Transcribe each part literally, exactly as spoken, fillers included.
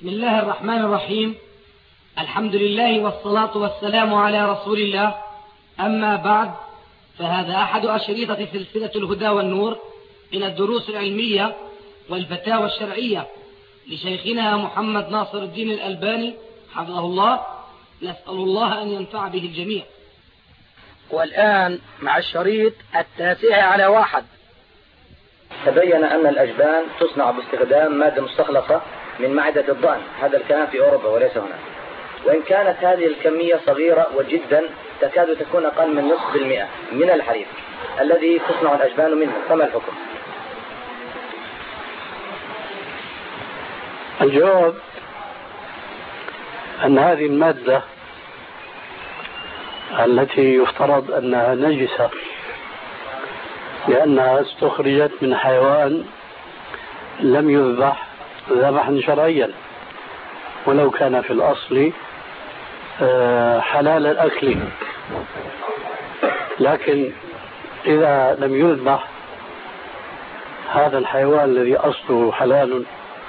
بسم الله الرحمن الرحيم. الحمد لله والصلاة والسلام على رسول الله. أما بعد، فهذا أحد أشريطة سلسلة الهدى والنور من الدروس العلمية والفتاوى الشرعية لشيخنا محمد ناصر الدين الألباني حفظه الله. نسأل الله أن ينفع به الجميع. والآن مع الشريط التاسع على واحد. تبين أن الأجبان تصنع باستخدام مادة مستخلصة من معدة الضأن. هذا الكلام في أوروبا وليس هنا. وإن كانت هذه الكمية صغيرة وجدا تكاد تكون أقل من نصف المئة من الحليب الذي تصنع الأجبان منه، فما الحكم؟ الجواب أن هذه المادة التي يفترض أنها نجسة لأنها استخرجت من حيوان لم يذبح ذبحا شرعيا، ولو كان في الأصل حلال الأكل، لكن إذا لم يذبح هذا الحيوان الذي أصله حلال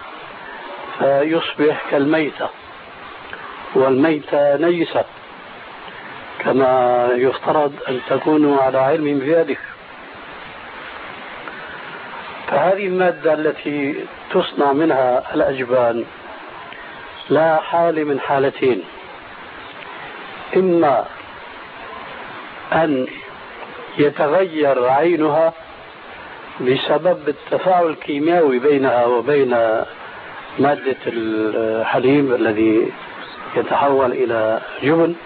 فيصبح كالميتة، والميتة نجسة كما يفترض أن تكونوا على علم بذلك. فهذه المادة التي تصنع منها الأجبان لا حال من حالتين: إما أن يتغير عينها بسبب التفاعل الكيميائي بينها وبين مادة الحليب الذي يتحول إلى جبن،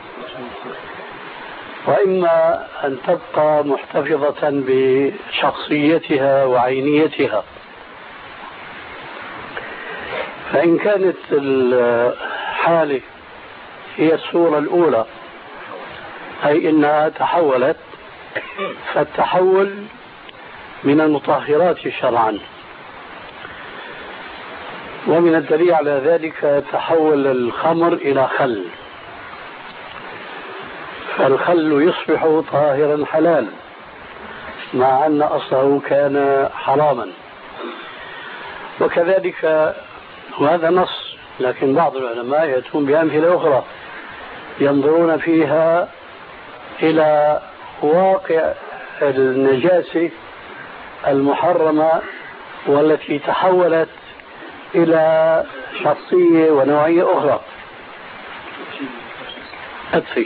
وإما أن تبقى محتفظة بشخصيتها وعينيتها. فإن كانت الحالة هي الصورة الأولى، أي إنها تحولت، فالتحول من المطهرات شرعا، ومن الدليل على ذلك تحول الخمر إلى خل، فالخل يصبح طاهرا حلال مع أن أصله كان حراما. وكذلك، وهذا نص، لكن بعض العلماء يأتون بأمثلة أخرى ينظرون فيها إلى واقع النجاسة المحرمة والتي تحولت إلى شخصية ونوعية أخرى. أطفي.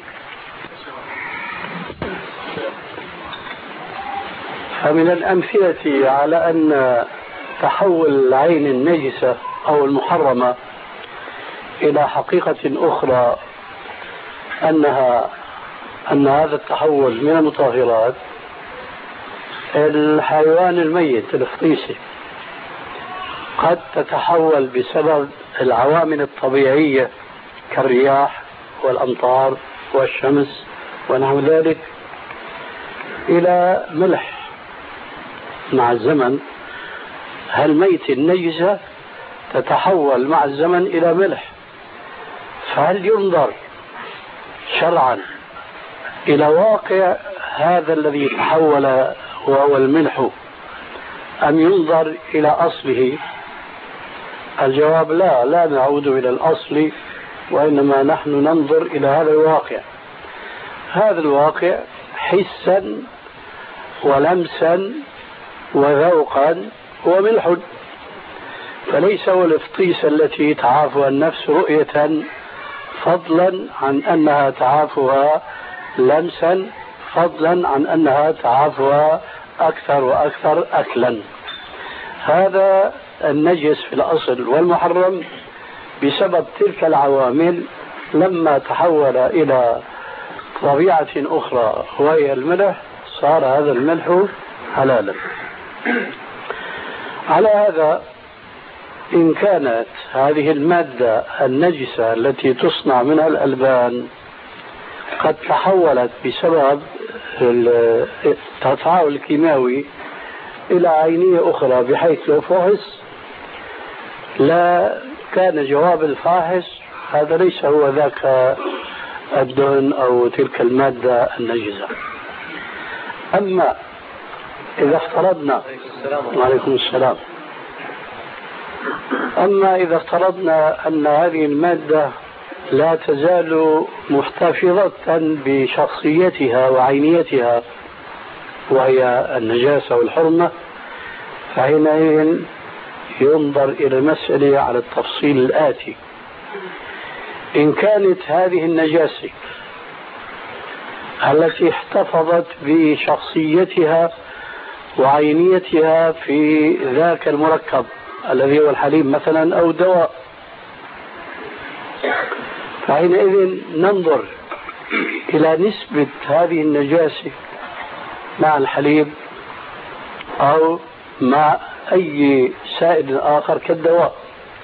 فمن الأمثلة على أن تحول العين النجسة أو المحرمة إلى حقيقة أخرى أنها أن هذا التحول من المطهرات الحيوان الميت الفطيسي قد تتحول بسبب العوامل الطبيعية كالرياح والأمطار والشمس ونحو ذلك إلى ملح مع الزمن. هالميت النجسة تتحول مع الزمن إلى ملح، فهل ينظر شرعا إلى واقع هذا الذي تحول وهو الملح أم ينظر إلى أصله؟ الجواب لا، لا نعود إلى الأصل، وإنما نحن ننظر إلى هذا الواقع. هذا الواقع حسا ولمسا وذوقا وملح، فليس هو الفطيسة التي تعافها النفس رؤية فضلا عن أنها تعافها لمسا، فضلا عن أنها تعافها أكثر وأكثر أكلا. هذا النجس في الأصل والمحرم بسبب تلك العوامل لما تحول إلى طبيعة أخرى وهي الملح صار هذا الملح حلالا. على هذا، إن كانت هذه المادة النجسة التي تصنع منها الألبان قد تحولت بسبب التفاعل الكيماوي إلى عينية أخرى بحيث لو فحص لا كان جواب الفاحص هذا ليس هو ذاك الدهن أو تلك المادة النجسة. أما إذا افترضنا، وعليكم السلام، أما إذا افترضنا أن هذه المادة لا تزال محتفظة بشخصيتها وعينيتها وهي النجاسة والحرمة، فحينئذ ينظر إلى المسألة على التفصيل الآتي. إن كانت هذه النجاسة التي احتفظت بشخصيتها وعينيتها في ذاك المركب الذي هو الحليب مثلا أو دواء، فحينئذ ننظر إلى نسبة هذه النجاسة مع الحليب أو مع أي سائل آخر كالدواء.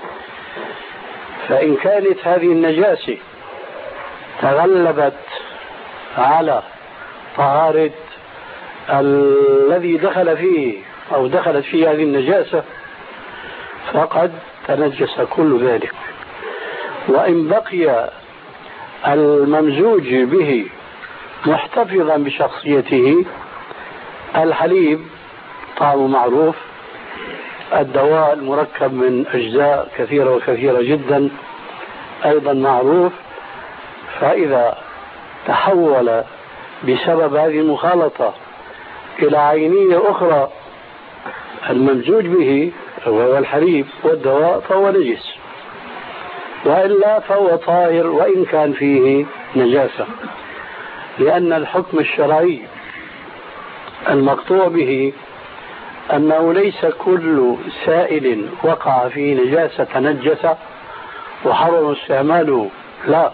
فإن كانت هذه النجاسة تغلبت على طهارة الذي دخل فيه أو دخلت فيه هذه النجاسة فقد تنجس كل ذلك. وإن بقي الممزوج به محتفظا بشخصيته، الحليب طعمه معروف، الدواء المركب من أجزاء كثيرة وكثيرة جدا أيضا معروف، فإذا تحول بسبب هذه المخالطة إلى عينية أخرى الممزوج به وهو الحليب والدواء فهو نجس، وإلا فهو طاهر وإن كان فيه نجاسة، لأن الحكم الشرعي المقطوع به أنه ليس كل سائل وقع فيه نجاسة تنجس وحرم استعماله، لا.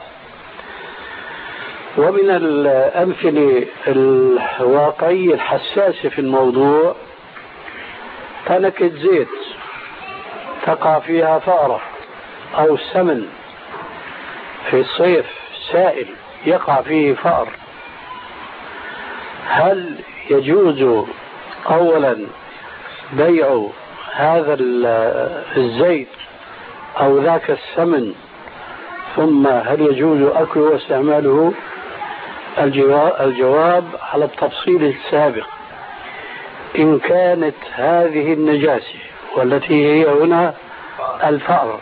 ومن الأمثلة الواقعية الحساسة في الموضوع تنكة زيت تقع فيها فأرة أو سمن في الصيف سائل يقع فيه فأر، هل يجوز أولا بيع هذا الزيت أو ذاك السمن، ثم هل يجوز أكله واستعماله؟ الجواب على التفصيل السابق. إن كانت هذه النجاسة والتي هي هنا الفأر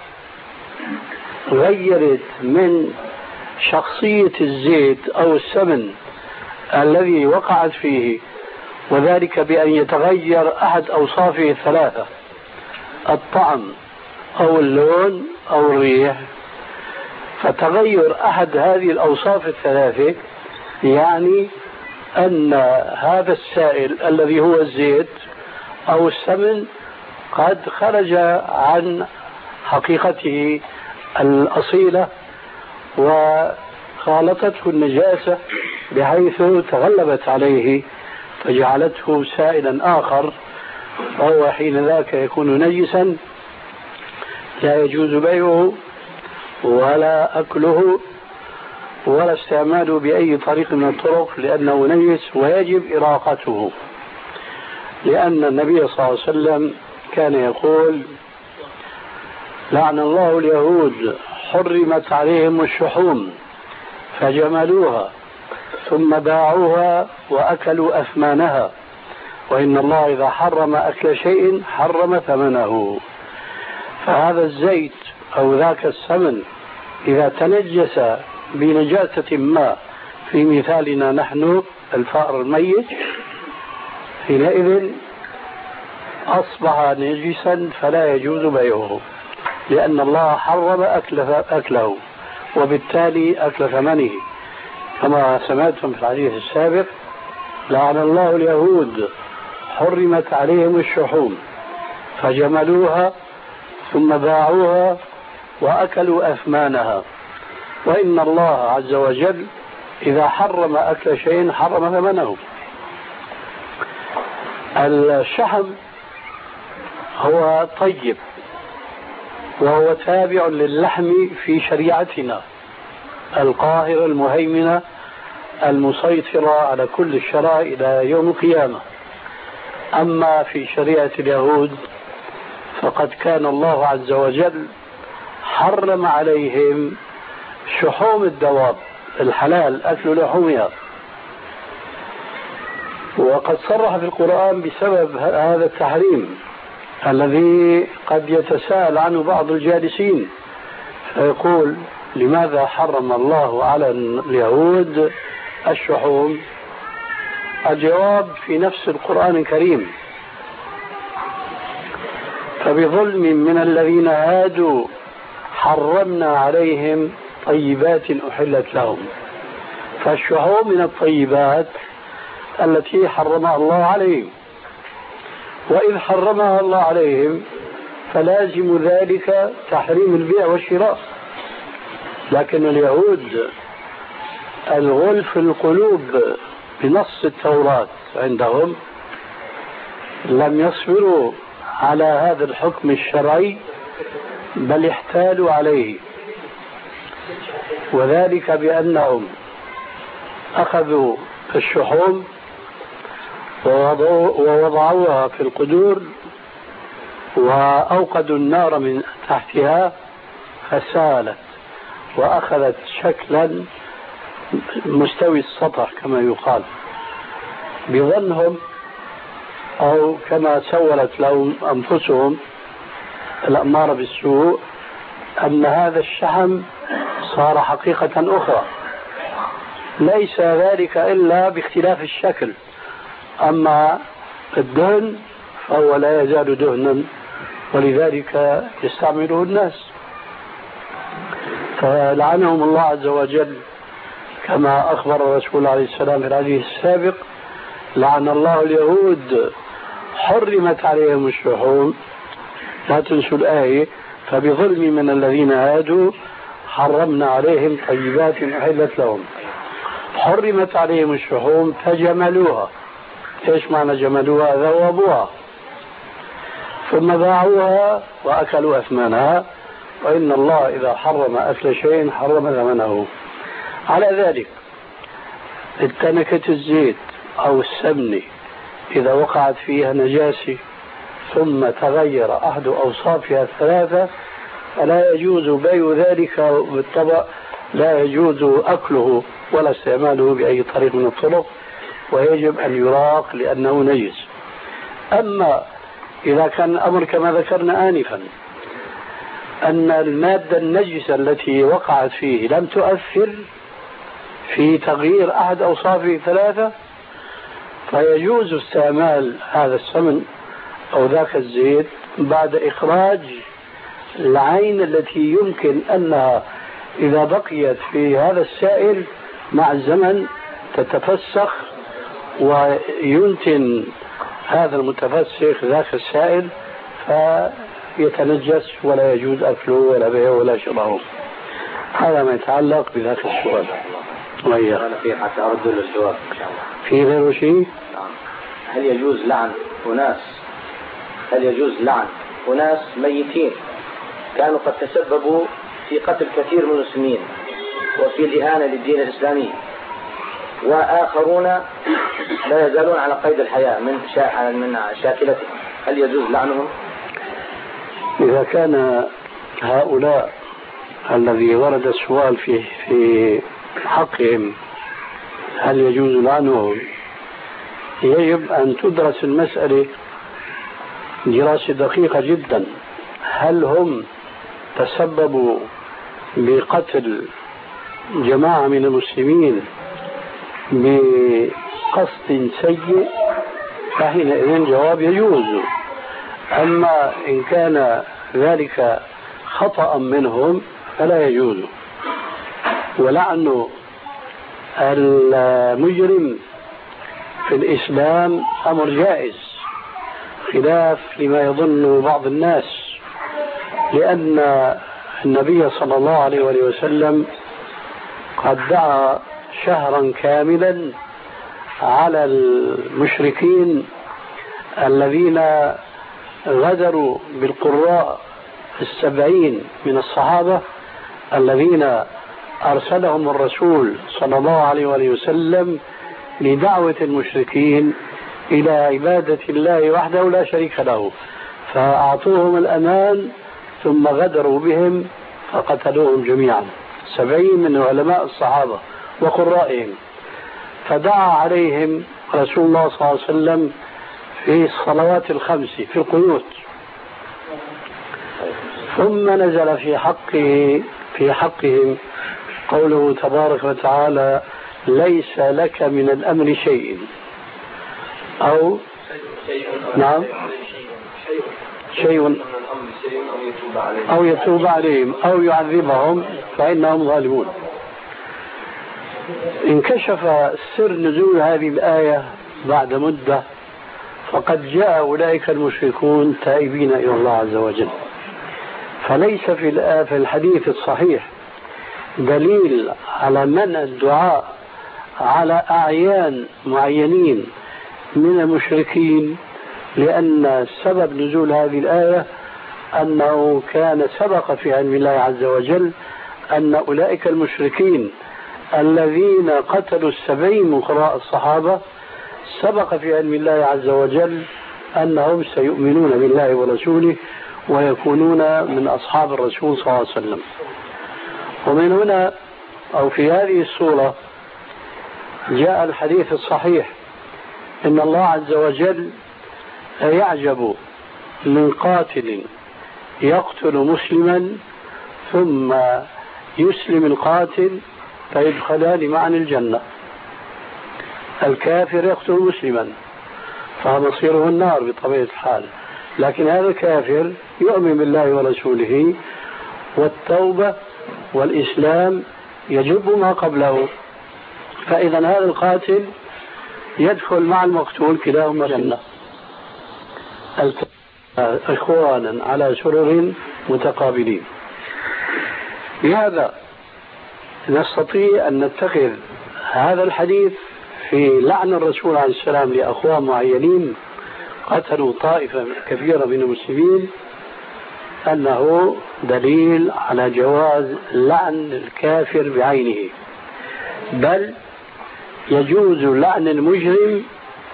غيرت من شخصية الزيت أو السمن الذي وقعت فيه، وذلك بأن يتغير أحد أوصافه الثلاثة، الطعم أو اللون أو الريح، فتغير أحد هذه الأوصاف الثلاثة يعني أن هذا السائل الذي هو الزيت أو السمن قد خرج عن حقيقته الأصيلة وخالطته النجاسة بحيث تغلبت عليه فجعلته سائلا آخر، فهو حين ذاك يكون نجسا لا يجوز بيعه ولا أكله ولا استعماله بأي طريق من الطرق، لأنه نجس ويجب إراقته. لأن النبي صلى الله عليه وسلم كان يقول: لعن الله اليهود حرمت عليهم الشحوم فجملوها ثم باعوها وأكلوا أثمانها، وإن الله إذا حرم أكل شيء حرم ثمنه. فهذا الزيت أو ذاك السمن إذا تنجس بنجاسة ما، في مثالنا نحن الفأر الميت، حينئذ أصبح نجسا فلا يجوز بيعه، لأن الله حرم أكله وبالتالي أكل ثمنه، كما سمعتم في الحديث السابق: لعن الله اليهود حرمت عليهم الشحوم فجملوها ثم باعوها وأكلوا أثمانها، وإن الله عز وجل إذا حرم أكل شيء حرم ثمنه. الشحم هو طيب وهو تابع للحم في شريعتنا القاهرة المهيمنة المسيطرة على كل الشرائع إلى يوم القيامة. أما في شريعة اليهود فقد كان الله عز وجل حرم عليهم شحوم الدواب الحلال أكل لحومها، وقد صرح في القرآن بسبب هذا التحريم الذي قد يتساءل عنه بعض الجالسين فيقول لماذا حرم الله على اليهود الشحوم؟ الجواب في نفس القرآن الكريم: فبظلم من الذين هادوا حرمنا عليهم طيبات أحلت لهم. فالشحوم من الطيبات التي حرمها الله عليهم، وإذ حرمها الله عليهم فلازم ذلك تحريم البيع والشراء. لكن اليهود الغل في القلوب بنص التوراة عندهم لم يصبروا على هذا الحكم الشرعي بل احتالوا عليه، وذلك بأنهم أخذوا الشحوم ووضعوها في القدور وأوقدوا النار من تحتها فسالت وأخذت شكلا مستوي السطح كما يقال، بظنهم أو كما سولت لهم أنفسهم الأمارة بالسوء أن هذا الشحم صار حقيقة أخرى. ليس ذلك إلا باختلاف الشكل، أما الدهن فهو لا يزال دهنا ولذلك يستعمله الناس. فلعنهم الله عز وجل كما أخبر الرسول عليه السلام في الحديث السابق: لعن الله اليهود حرمت عليهم الشحوم. لا تنسوا الآية: فبظلم من الذين هادوا حرمنا عليهم طيبات أحلت لهم. حرمت عليهم الشحوم فجملوها. ايش معنى جملوها؟ ذوبوها ثم باعوها وأكلوا أثمانها، وإن الله إذا حرم أكل شيء حرم ثمنه. على ذلك التنكة الزيت أو السمنة إذا وقعت فيها نجاسة ثم تغير أحد أوصافها الثلاثة فلا يجوز بيع ذلك بالطبع، لا يجوز أكله ولا استعماله بأي طريق من الطرق، ويجب أن يراق لأنه نجس. أما إذا كان الأمر كما ذكرنا آنفا أن المادة النجسة التي وقعت فيه لم تؤثر في تغيير أحد أوصافه الثلاثة فيجوز استعمال هذا السمن أو ذاك الزيت بعد إخراج العين التي يمكن أنها إذا بقيت في هذا السائل مع الزمن تتفسخ وينتن هذا المتفسخ ذاك السائل فيتنجس ولا يجوز أكله ولا بيعه ولا شراؤه. هذا ما يتعلق بذاك السؤال. أنا في حتى أرد للجواب إن شاء الله. في غير شيء؟ هل يجوز لعن أناس هل يجوز لعن أناس ميتين كانوا قد تسببوا في قتل كثير من المسلمين وفي الإهانة للدين الإسلامي، وآخرون لا يزالون على قيد الحياة من شا... من شاكلتهم، هل يجوز لعنهم؟ إذا كان هؤلاء الذي ورد السؤال في في حقهم هل يجوز لعنهم، يجب أن تدرس المسألة دراسة دقيقة جدا. هل هم تسببوا بقتل جماعة من المسلمين بقصد سيء فحينئذ جواب يجوز. أما إن كان ذلك خطأ منهم فلا يجوز. ولعن المجرم في الإسلام أمر جائز خلاف لما يظن بعض الناس، لأن النبي صلى الله عليه وسلم قد دعا شهرا كاملا على المشركين الذين غدروا بالقراء السبعين من الصحابة الذين أرسلهم الرسول صلى الله عليه وسلم لدعوة المشركين إلى عبادة الله وحده لا شريك له، فأعطوهم الأمان ثم غدروا بهم فقتلوهم جميعا، سبعين من علماء الصحابة وقرائهم. فدعا عليهم رسول الله صلى الله عليه وسلم في الصلوات الخمس في القنوت ثم نزل في حقه في حقهم قوله تبارك وتعالى ليس لك من الأمر شيء أو نعم شيء أو يتوب عليهم أو يعذبهم فإنهم ظالمون. انكشف سر نزول هذه الآية بعد مدة، فقد جاء أولئك المشركون تائبين إلى الله عز وجل. فليس في في الحديث الصحيح دليل على منع الدعاء على أعيان معينين من المشركين، لأن سبب نزول هذه الآية أنه كان سبق في علم الله عز وجل أن أولئك المشركين الذين قتلوا السبعين من قراء الصحابة سبق في علم الله عز وجل أنهم سيؤمنون بالله ورسوله ويكونون من أصحاب الرسول صلى الله عليه وسلم. ومن هنا أو في هذه الصورة جاء الحديث الصحيح إن الله عز وجل يعجب من قاتل يقتل مسلما ثم يسلم القاتل فيدخلان معا الجنة. الكافر يقتل مسلما فمصيره النار بطبيعة الحال، لكن هذا الكافر يؤمن بالله ورسوله والتوبة والإسلام يجب ما قبله، فإذا هذا القاتل يدخل مع المقتول كلاهما الجنة إخوانا على سرر متقابلين. بهذا نستطيع أن نتخذ هذا الحديث في لعن الرسول عليه السلام لأخوان معينين قتلوا طائفة كبيرة من المسلمين أنه دليل على جواز لعن الكافر بعينه، بل يجوز لعن المجرم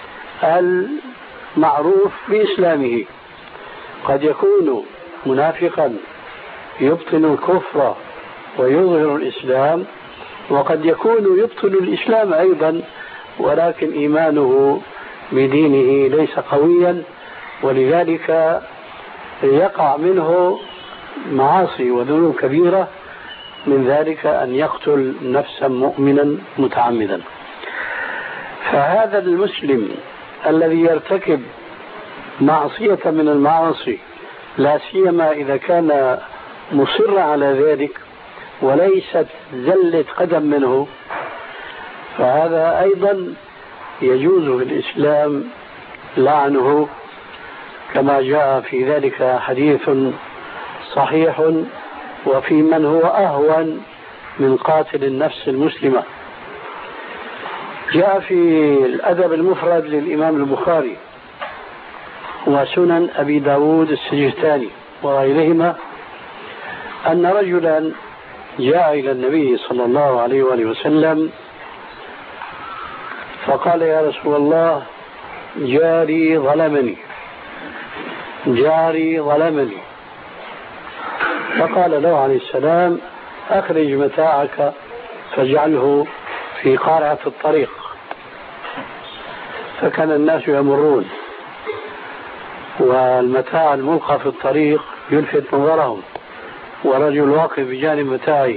المعروف بإسلامه. قد يكون منافقا يبطن الكفر ويظهر الإسلام، وقد يكون يبطن الإسلام أيضا ولكن إيمانه بدينه ليس قويا، ولذلك يقع منه معاصي وذنوب كبيرة، من ذلك أن يقتل نفسا مؤمنا متعمدا. فهذا المسلم الذي يرتكب معصية من المعاصي لا سيما إذا كان مصر على ذلك وليست زلة قدم منه، فهذا أيضا يجوز في الإسلام لعنه، كما جاء في ذلك حديث صحيح وفي من هو أهون من قاتل النفس المسلمة. جاء في الأدب المفرد للإمام البخاري وسنن أبي داود السجستاني وغيرهما أن رجلا جاء إلى النبي صلى الله عليه وآله وسلم فقال يا رسول الله جاري ظلمني جاري ظلمني فقال له عليه السلام أخرج متاعك فاجعله في قارعة الطريق. فكان الناس يمرون والمتاع الملقى في الطريق يلفت نظرهم، ورجل واقف بجانب متاعه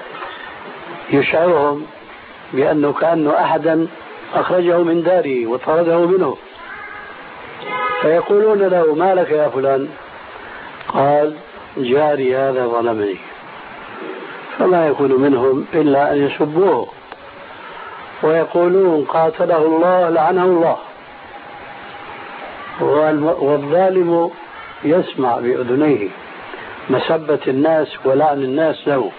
يشعرهم بأنه كأنه أحدا أخرجه من داره وطرده منه، فيقولون له ما لك يا فلان؟ قال جاري هذا ظلمني. فما يكون منهم إلا أن يسبوه ويقولون قاتله الله لعنه الله، والظالم يسمع بأذنيه مسبة الناس ولعن الناس له،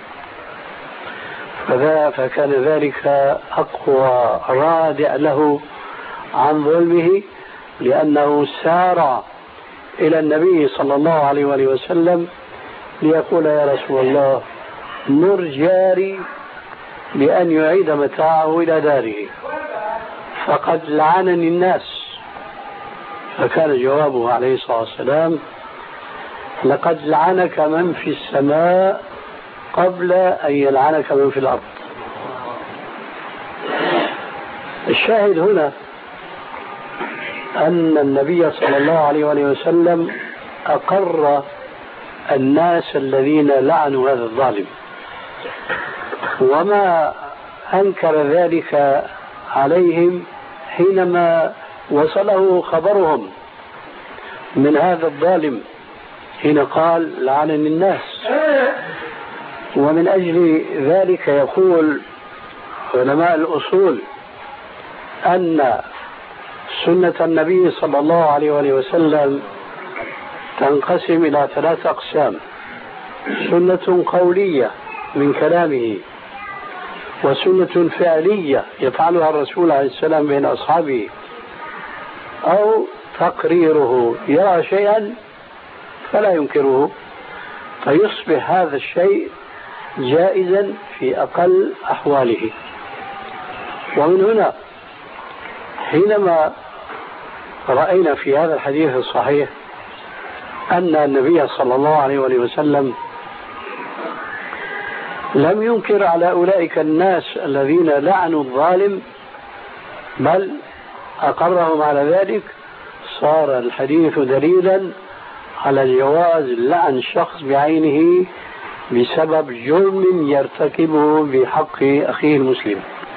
فذا فكان ذلك أقوى رادع له عن ظلمه، لأنه سار إلى النبي صلى الله عليه وآله وسلم ليقول يا رسول الله مر جاري بأن يعيد متاعه إلى داره فقد لعنني الناس. فكان جوابه عليه الصلاة والسلام لقد لعنك من في السماء قبل أن يلعنك من في الأرض. الشاهد هنا أن النبي صلى الله عليه وآله وسلم أقر الناس الذين لعنوا هذا الظالم، وما أنكر ذلك عليهم حينما وصله خبرهم من هذا الظالم حين قال لعنني الناس. ومن أجل ذلك يقول علماء الأصول أن سنة النبي صلى الله عليه وآله وسلم تنقسم إلى ثلاث أقسام: سنة قولية من كلامه، وسنة فعلية يفعلها الرسول عليه السلام بين أصحابه، أو تقريره، يرى شيئا فلا ينكره فيصبح هذا الشيء جائزا في أقل أحواله. ومن هنا حينما رأينا في هذا الحديث الصحيح أن النبي صلى الله عليه وسلم لم ينكر على أولئك الناس الذين لعنوا الظالم بل أقرهم على ذلك، صار الحديث دليلا على جواز لعن شخص بعينه بسبب جرم يرتكبه بحق أخيه المسلم.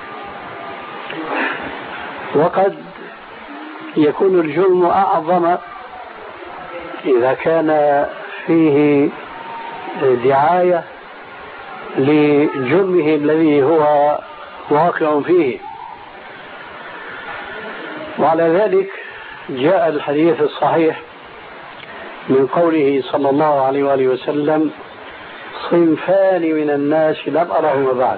وقد يكون الجرم أعظم إذا كان فيه دعاية لجرمه الذي هو واقع فيه. وعلى ذلك جاء الحديث الصحيح من قوله صلى الله عليه وآله وسلم: صنفان من الناس لم أرهما بعد،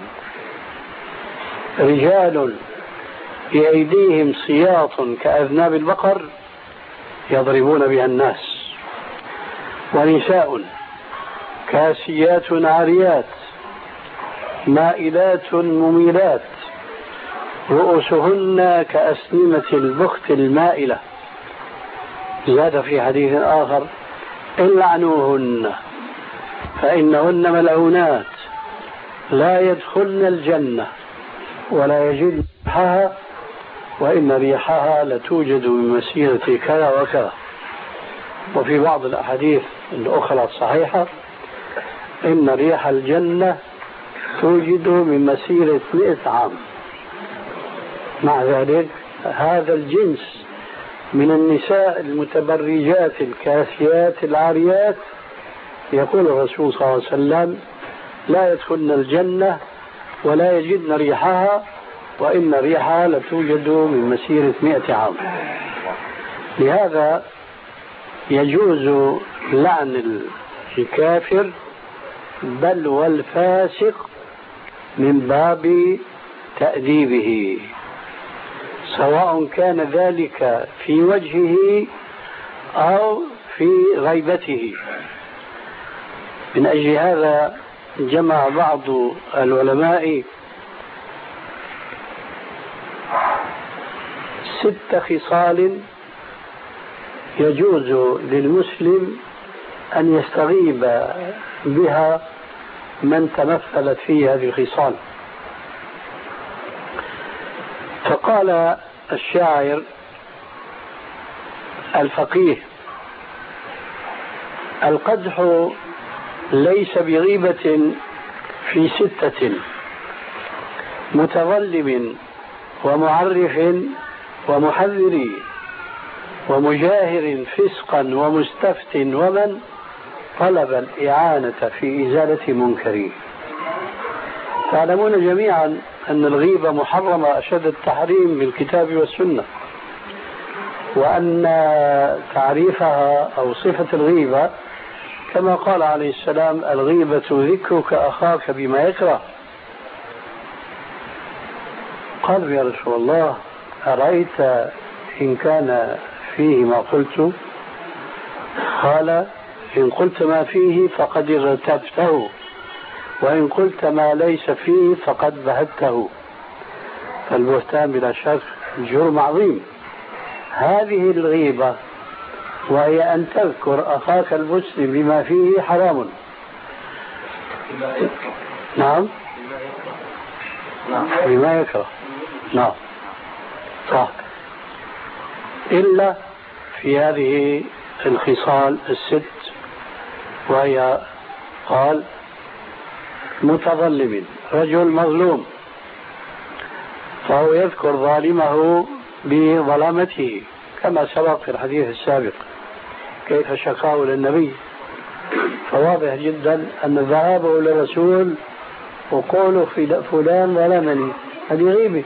رجال بأيديهم سياط كأذناب البقر يضربون بها الناس، ونساء كاسيات عاريات مائلات مميلات رؤوسهن كأسنمة البخت المائلة. زاد في حديث آخر: العنوهن فإنهن ملعونات لا يدخلن الجنة ولا يجدن ريحها وإن ريحها لتوجد من مسيرة كذا وكذا. وفي بعض الأحاديث الأخرى الصحيحة: إن ريح الجنة توجد من مسيرة مئة عام. مع ذلك هذا الجنس من النساء المتبرجات الكاسيات العاريات يقول الرسول صلى الله عليه وسلم: لا يدخلن الجنة ولا يجدن ريحها وإن ريحها لتوجد من مسيرة مئة عام. لهذا يجوز لعن الكافر بل والفاسق من باب تأديبه، سواء كان ذلك في وجهه أو في غيبته. من أجل هذا جمع بعض العلماء ست خصال يجوز للمسلم أن يستغيب بها من تمثلت فيه هذه الخصال. فقال الشاعر الفقيه: القدح ليس بغيبة في ستة: متظلم ومعرف ومحذر ومجاهر فسقا ومستفت ومن طلب الإعانة في إزالة منكر. تعلمون جميعا أن الغيبة محرمة أشد التحريم بالكتاب والسنة، وأن تعريفها أو صفة الغيبة كما قال عليه السلام: الغيبة ذكرك أخاك بما يكره. قال: يا رسول الله أرأيت إن كان فيه ما قلت؟ قال: إن قلت ما فيه فقد ارتبته، وإن قلت ما ليس فيه فقد بهته. فالبهتان بلا شك جرم عظيم. هذه الغيبة وهي أن تذكر أخاك المسلم بما فيه حرام. نعم بما يكره. نعم صح، إلا في هذه الخصال الست وهي قال متظلم، رجل مظلوم، فهو يذكر ظالمه بظلامته كما سبق في الحديث السابق كيف شكاه للنبي. فواضح جدا أن ذهابه للرسول وقوله في فلان ظلمني هذه غيبة،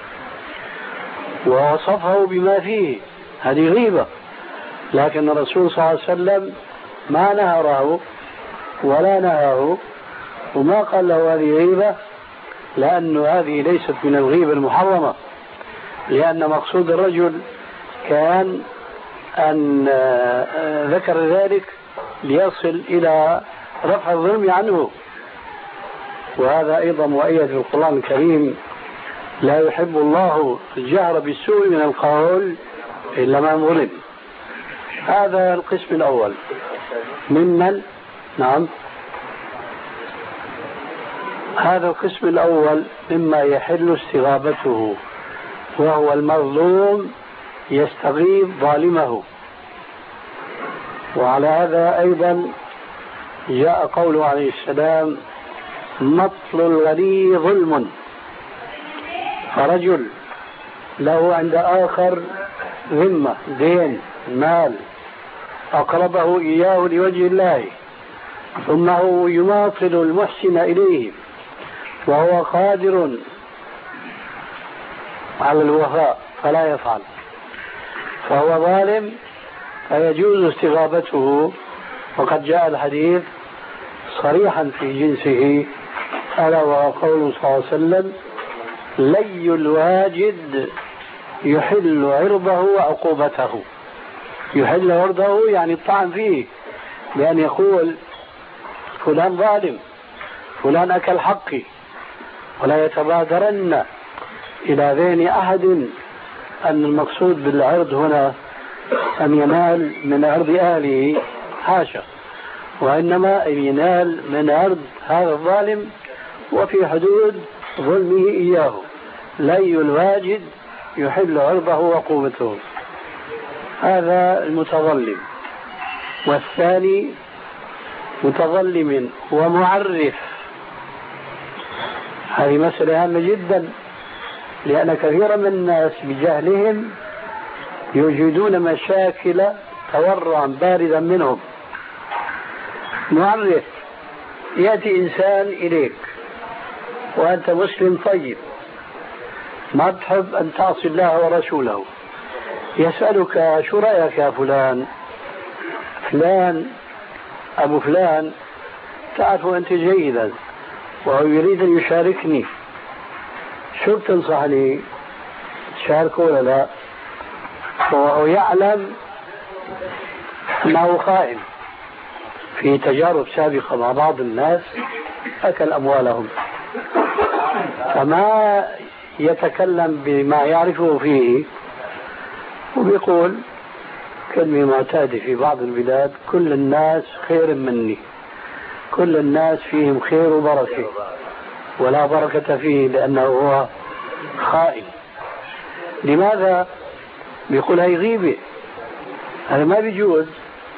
ووصفه بما فيه هذه غيبة، لكن الرسول صلى الله عليه وسلم ما نهره ولا نهاه وما قال له هذه غيبة، لأن هذه ليست من الغيبة المحرمة، لأن مقصود الرجل كان أن ذكر ذلك ليصل إلى رفع الظلم عنه. وهذا أيضا مؤيد في القرآن الكريم: لا يحب الله الجهر بالسوء من القول إلا من ظلم. هذا القسم الأول ممن نعم هذا القسم الأول مما يحل استغابته، وهو المظلوم يستغيب ظالمه. وعلى هذا أيضا جاء قوله عليه السلام: مطل الغني ظلم. فرجل له عند آخر ذمة دين مال أقربه إياه لوجه الله، ثم هو يماطل المحسن إليه وهو قادر على الوفاء فلا يفعل، فهو ظالم فيجوز استغابته. وقد جاء الحديث صريحا في جنسه، ألا وهو قوله صلى الله عليه وسلم: لي الواجد يحل عرضه وعقوبته. يحل عرضه يعني الطعن فيه، بأن يقول فلان ظالم، فلان أكل حقي، ولا يتبادرن إلى ذهن أحد أن المقصود بالعرض هنا أن ينال من عرض أهله، حاشا، وإنما أن ينال من عرض هذا الظالم وفي حدود ظلمه إياه. لي الواجد يحل عرضه وعقوبته، هذا المتظلم. والثاني متظلم ومعرف. هذه مسألة هامة جدا، لأن كثيرا من الناس بجهلهم يوجدون مشاكل تورعا باردا منهم. معرف: يأتي إنسان إليك وأنت مسلم طيب ما تحب أن تعصي الله ورسوله، يسألك: شو رأيك يا فلان؟ فلان أبو فلان تعرف أنت جيدا وهو يريد أن يشاركني، شو بتنصحني؟ شاركه ولا لا؟ وهو يعلم أنه خائن. في تجارب سابقة مع بعض الناس أكل أموالهم، فما يتكلم بما يعرفه فيه، وبيقول كلمة معتادة في بعض البلاد: كل الناس خير مني، كل الناس فيهم خير وبركة، ولا بركة فيه لأنه هو خائن. لماذا؟ بيقول هي غيبة، هذا ما بيجوز،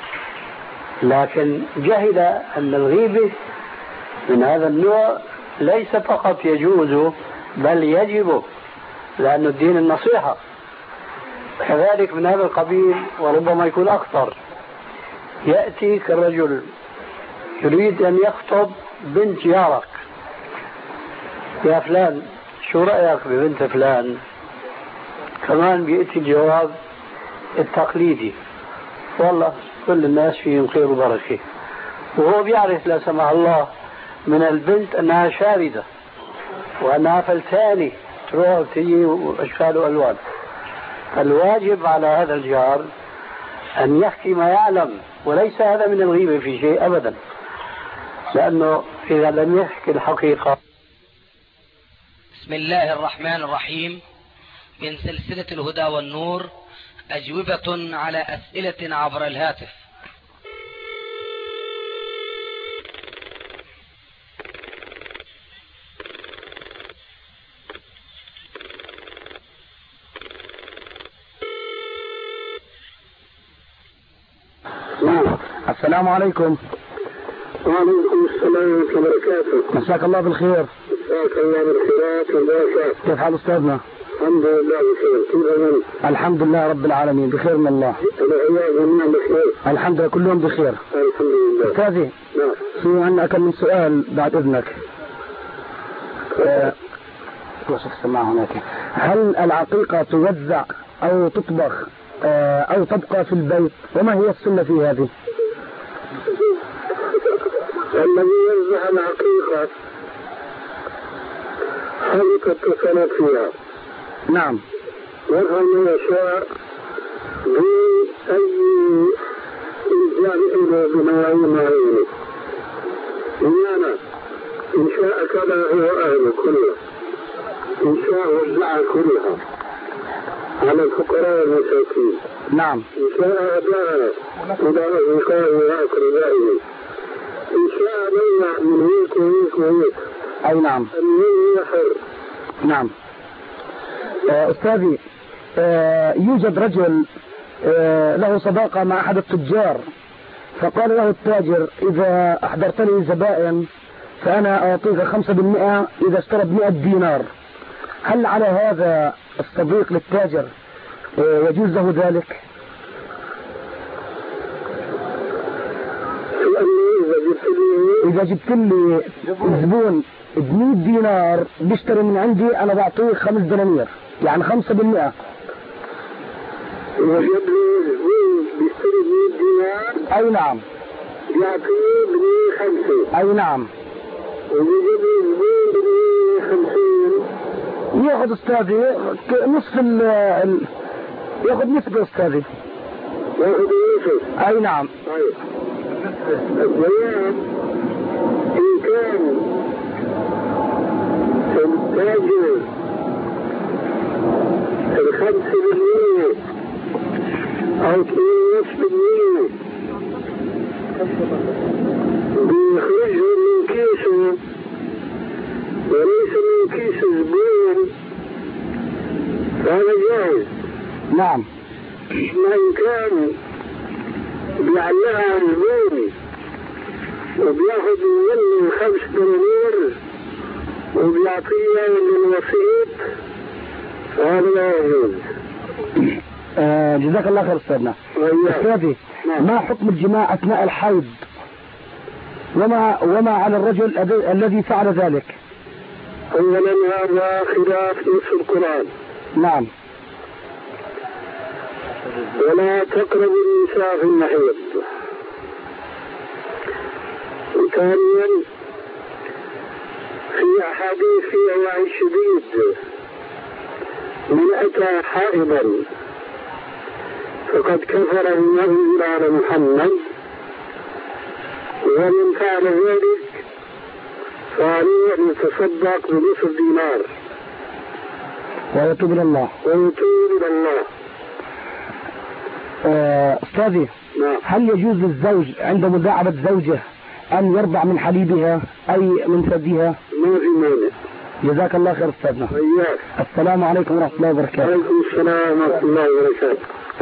لكن جهل أن الغيبة من هذا النوع ليس فقط يجوز بل يجب، لأن الدين النصيحة. كذلك من هذا القبيل، وربما يكون أخطر: يأتيك الرجل يريد أن يخطب بنت جارك: يا فلان شو رأيك ببنت فلان؟ كمان بيأتي الجواب التقليدي: والله كل الناس فيهم خير وبركة، وهو بيعرف لا سمح الله من البنت أنها شاردة وأنها فلتاني تروح وتجي وأشكال وألوان. فالواجب على هذا الجار أن يحكي ما يعلم، وليس هذا من الغيبة في شيء أبدا، لأنه إذا لم يحكي الحقيقة. بسم الله الرحمن الرحيم. من سلسلة الهدى والنور، أجوبة على أسئلة عبر الهاتف. السلام عليكم. وعليكم السلام ورحمة الله وبركاته. مساك الله بالخير. مساك الله بالخيرات والبركات. كيف حال أستاذنا؟ الحمد لله بخير. كيف أنت؟ الحمد لله رب العالمين بخير من الله. العيال جميعا بخير. الحمد لله كلهم بخير. الحمد لله. أستاذي. نعم. في عندنا كم من سؤال بعد إذنك. أه... هناك. هل العقيقة توزع أو تطبخ أه... أو تبقى في البيت؟ وما هي السنة في هذه؟ الذي يوزع العقيقة خلق اتصلت فيها. نعم. وهو من يشاء بأي إنسان إلى بنوايا معينة. بمعنى إن شاء كذا هو أهله كله، إن شاء وزعها كلها على الفقراء والمساكين. نعم. إن شاء أداها إلى أصدقائه وأقربائه. إن شاء منع من هيك وهيك وهيك. أي نعم. المين يحر. نعم. آه أستاذي، آه يوجد رجل آه له صداقة مع أحد التجار، فقال له التاجر إذا أحضرت لي زبائن فأنا أعطيك خمسة بالمئة إذا اشترى بمئة دينار. هل على هذا الصديق للتاجر آه يجوز له ذلك؟ إذا جبت لي زبون بمئة دينار بيشتري من عندي أنا بعطيه خمس دنانير، يعني خمسة بالمئة. إذا جاب لي زبون بيشتري بمئة دينار. أي نعم. يعطيه بمئة خمسة. أي نعم. وإذا جاب لي زبون بمئة خمسين ياخذ أستاذي نصف ال ال ياخذ نسبة أستاذي. ياخذ نصف. أي نعم. طيب. الزيان إن كان التاجر الخمسة بالمية أو اثنين ونصف بالمية بيخرجه من كيسه وليس من كيس الزبون فهذا جائز. نعم. ما إن كان بيعلقها الزبون وبياخذ منه خمس دنانير وبيعطيها للوسيط فهذا لا يجوز. آه جزاك الله خير أستاذنا. أستاذي، ما حكم الجماع أثناء الحيض وما وما على الرجل الذي فعل ذلك؟ أولا هذا خلاف نص القرآن. نعم. ولا تقربوا النساء في المحيض. وثانيا في أحاديث فيها وعي شديد من أتى حائضا فقد كفر بما أنزل على محمد، ومن فعل ذلك فعليه أن يتصدق بنصف دينار ويتوب إلى الله. ويتوب إلى الله. أستاذي، نعم. هل يجوز للزوج عند مداعبة زوجه أن يرضع من حليبها أي من ثديها؟ ما في مانع. جزاك الله خير أستاذنا. إياك. السلام عليكم ورحمة الله وبركاته. وعليكم السلام ورحمة الله وبركاته.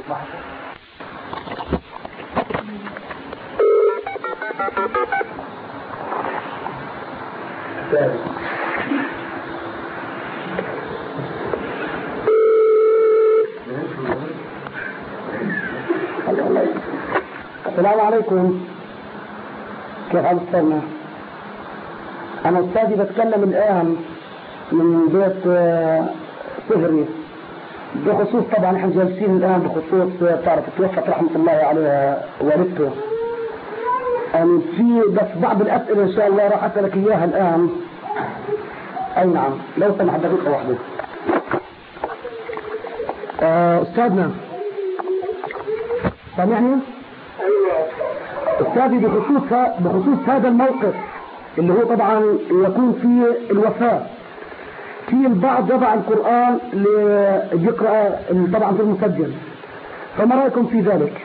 السلام عليكم. كيف حال أستاذنا؟ أنا أستاذي بتكلم الآن من بيت سهري بخصوص، طبعا احنا جالسين الآن بخصوص تعرف توفت رحمة الله عليها والدته. يعني في بس بعض الأسئلة إن شاء الله راح أسألك إياها الآن. أي نعم، لو سمحت دقيقة واحدة. أستاذنا سامعني؟ أستاذي بخصوص بخصوص هذا الموقف اللي هو طبعا يكون فيه الوفاة، في البعض يضع القرآن ليقرأ طبعا في المسجل، فما رأيكم في ذلك؟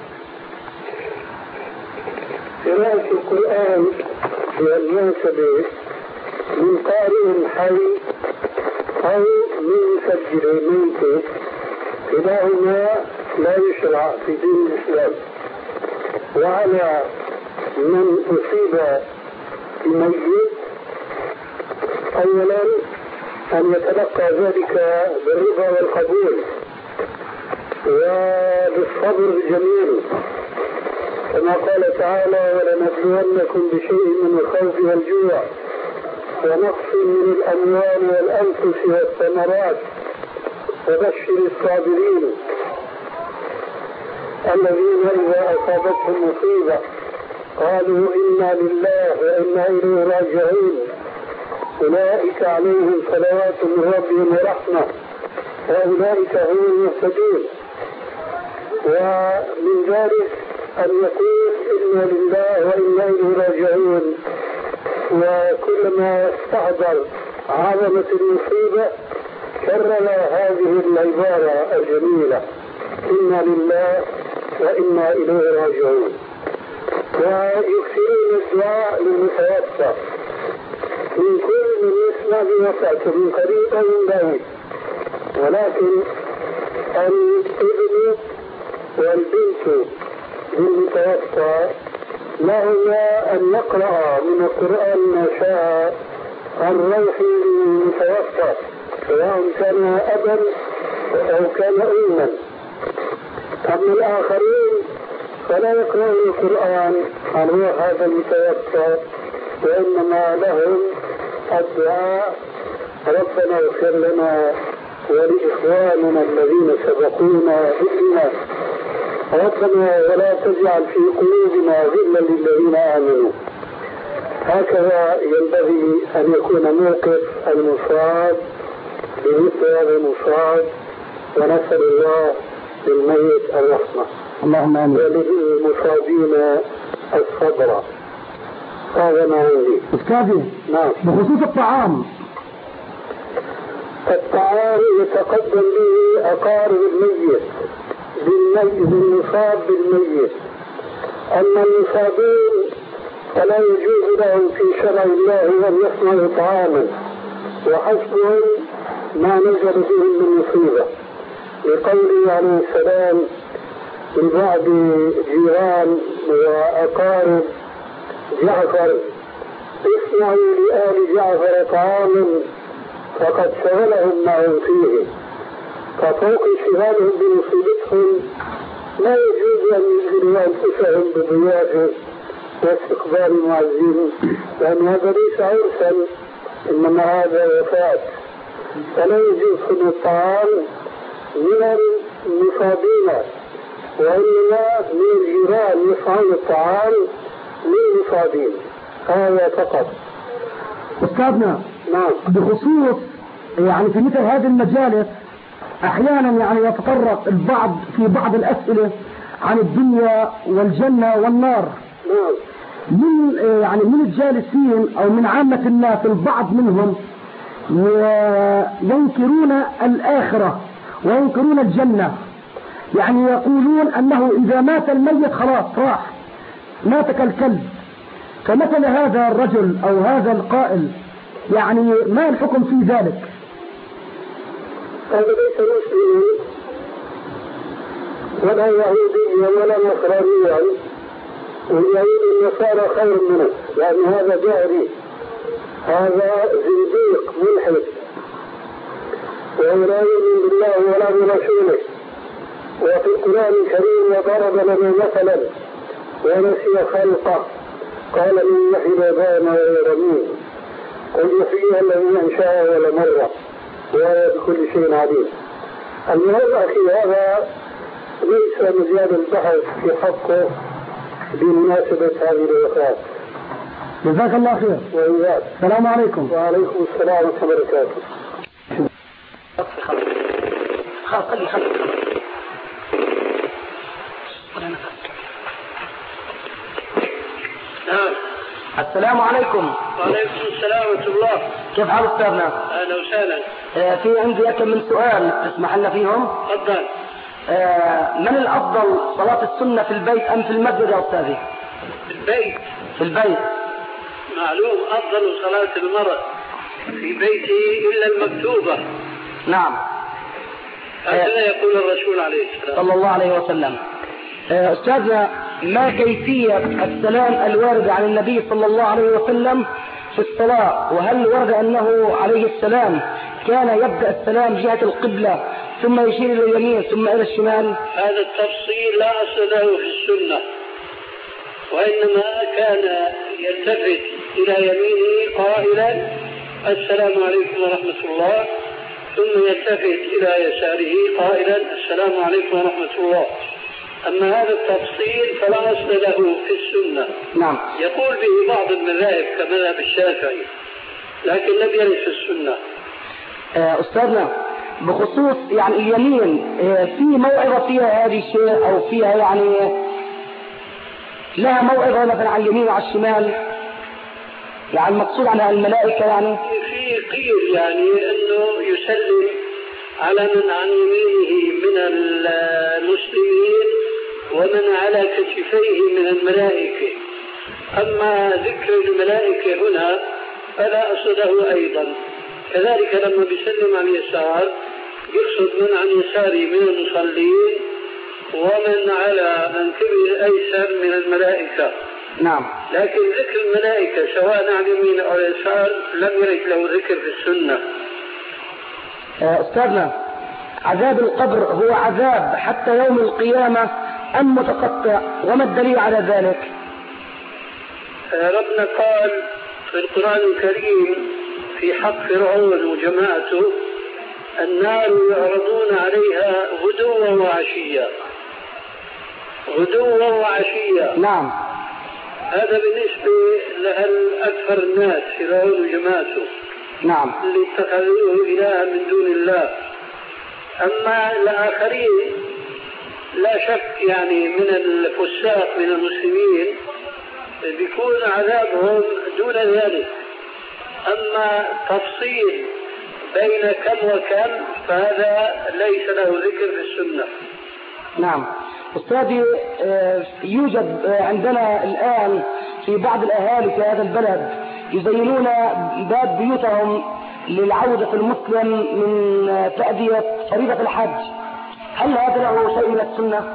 قراءة القرآن والمناسبة من قارئ حي أو من مسجل ميت كلاهما لا يشرع في دين الإسلام. وعلى من أصيب الميت أولا أن يتلقى ذلك بالرضا والقبول وبالصبر الجميل، كما قال تعالى: ولنبلونكم بشيء من الخوف والجوع ونقص من الأموال والأنفس والثمرات وبشر الصابرين الذين إذا أصابتهم مصيبة قالوا إنا لله وإنا إليه راجعون أولئك عليهم صلوات من ربهم ورحمة وأولئك هم المهتدون. ومن ذلك أن يقول إنا لله وإنا إليه راجعون، وكلما استحضر عظمة المصيبة كرر هذه العبارة الجميلة: إنا لله وإنا إليه راجعون. ويكثرون الدعاء للمتوفى من كل من يسمع بوفاته من قريب أو من بعيد، ولكن الابن والبنت للمتوفى لهما أن يقرأ من القرآن ما شاء عن روح المتوفى، سواء كان أبا أو كان أما. أما الآخرين فلا يقرأون القرآن عن روح هذا المتوفى، وإنما لهم الدعاء: ربنا اغفر لنا ولإخواننا الذين سبقونا بالإيمان، ربنا ولا تجعل في قلوبنا غلا للذين آمنوا. هكذا ينبغي أن يكون موقف المصاب بمثل هذا المصاب، ونسأل الله للميت الرحمة اللهم آمين، وللمصابين الصبر. هذا ما عندي. أستاذي، نعم. بخصوص الطعام، الطعام يتقدم به أقارب الميت بالميت بالمصاب بالميت. أما المصابين فلا يجوز لهم في شرع الله أن يصنعوا طعاما، وحسبهم ما نزل بهم من مصيبة، لقوله عليه السلام لبعض جيران وأقارب جعفر: اصنعوا لآل جعفر طعاما فقد شغلهم ما هم فيه. ففوق اشتغالهم بمصيبتهم لا يجوز أن يشغلوا أنفسهم بضيافة واستقبال معزين، لأن هذا ليس عرسا، إنما هذا وفاة. فلا يجوز صنع الطعام من المصابين، وإنما من الجيران يصنعون الطعام للمصابين. هذا فقط. أستاذنا، نعم. بخصوص يعني في مثل هذه المجالس أحيانا يعني يتطرق البعض في بعض الأسئلة عن الدنيا والجنة والنار. نعم. من يعني من الجالسين أو من عامة الناس البعض منهم ينكرون الآخرة وينكرون الجنة، يعني يقولون أنه إذا مات الميت خلاص راح، مات كالكلب. فمثل هذا الرجل أو هذا القائل يعني ما الحكم في ذلك؟ هذا ليس مسلما ولا يهوديا ولا نصرانيا، واليهود النصارى خير منه، لأن هذا جاهلي، هذا زنديق ملحد، وهو لا يؤمن بالله ولا برسوله. وفي القرآن الكريم وضرب لنا مثلا ونسي خلقه قال من يحيي الآباء ويرميه قل يحييها الذي أنشأها أول مرة وهو بكل شيء عليم. المهم أخي، هذا ليس مجال البحث في حقه بمناسبة هذه الوفاة. جزاك الله خير. وإياك. السلام عليكم. وعليكم السلام ورحمة الله وبركاته. خلاص خلي خلي نعم. السلام عليكم. وعليكم السلام ورحمة الله. كيف حال أستاذنا؟ أهلا وسهلا. آه في عندي أكم من سؤال تسمح لنا فيهم؟ تفضل. آه من الأفضل صلاة السنة في البيت أم في المسجد يا أستاذي؟ في البيت. في البيت. معلوم أفضل صلاة المرء في بيته إلا المكتوبة. نعم. هكذا يقول الرسول عليه السلام صلى الله عليه وسلم. آه أستاذنا، ما كيفية السلام الوارد عن النبي صلى الله عليه وسلم في الصلاة؟ وهل ورد أنه عليه السلام كان يبدأ السلام جهة القبلة ثم يشير إلى اليمين ثم إلى الشمال؟ هذا التفصيل لا أصل له في السنة، وإنما كان يلتفت إلى يمينه قائلا السلام عليكم ورحمة الله، ثم يلتفت إلى يساره قائلا السلام عليكم ورحمة الله. أما هذا التفصيل فلا أصل له في السنة. نعم. يقول به بعض المذاهب كمذهب الشافعي، لكن لم يرد في السنة. أستاذنا بخصوص يعني اليمين، في موعظة فيها هذه الشيء أو فيها يعني لها موعظة مثلا على اليمين وعلى الشمال، يعني المقصود عنها الملائكة؟ يعني في قيل يعني أنه يسلم على من عن يمينه من المسلمين ومن على كتفيه من الملائكة. أما ذكر الملائكة هنا فلا أصله أيضا. كذلك لما بيسلم عن اليسار يقصد من عن يساره من المصلين ومن على منكبه الأيسر من الملائكة. نعم. لكن ذكر الملائكة سواء عن يمين أو يسار لم يرد له ذكر في السنة. أستاذنا عذاب القبر هو عذاب حتى يوم القيامة أم متقطع؟ وما الدليل على ذلك؟ ربنا قال في القرآن الكريم في حق فرعون وجماعته النار يعرضون عليها غدوا وعشيا. غدوا وعشيا. نعم. هذا بالنسبة لأكثر الناس فرعون وجماعته. نعم. اللي اتخذوه إلها من دون الله. أما الآخرين لا شك يعني من الفساق من المسلمين بيكون عذابهم دون ذلك. أما تفصيل بين كم وكم فهذا ليس له ذكر في السنة. نعم. أستاذي يوجد عندنا الآن في بعض الأهالي في هذا البلد يزينون باب بيوتهم للعودة المسلم من تأدية فريضة الحج، هل هذا له شيء من السنة؟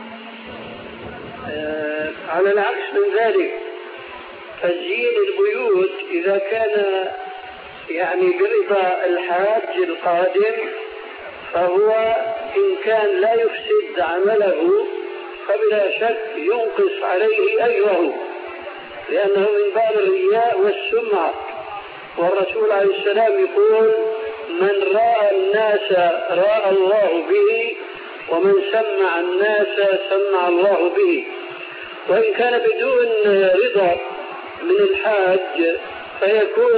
آه على العكس من ذلك، تزيين البيوت إذا كان يعني برضا الحاج القادم فهو إن كان لا يفسد عمله فبلا شك ينقص عليه أجره، لأنه من باب الرياء والسمعة. والرسول عليه السلام يقول من رأى الناس رأى الله به ومن سمع الناس سمع الله به. وإن كان بدون رضا من الحاج فيكون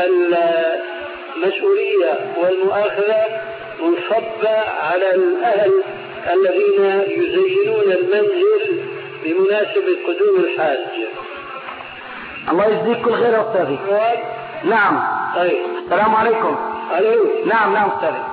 المسؤولية والمؤاخذة منصبة على الأهل الذين يزينون المنزل بمناسبة قدوم الحاج. الله يجزيك كل خير يا أستاذي. نعم. طيب. السلام عليكم. ألو. نعم نعم أستاذي.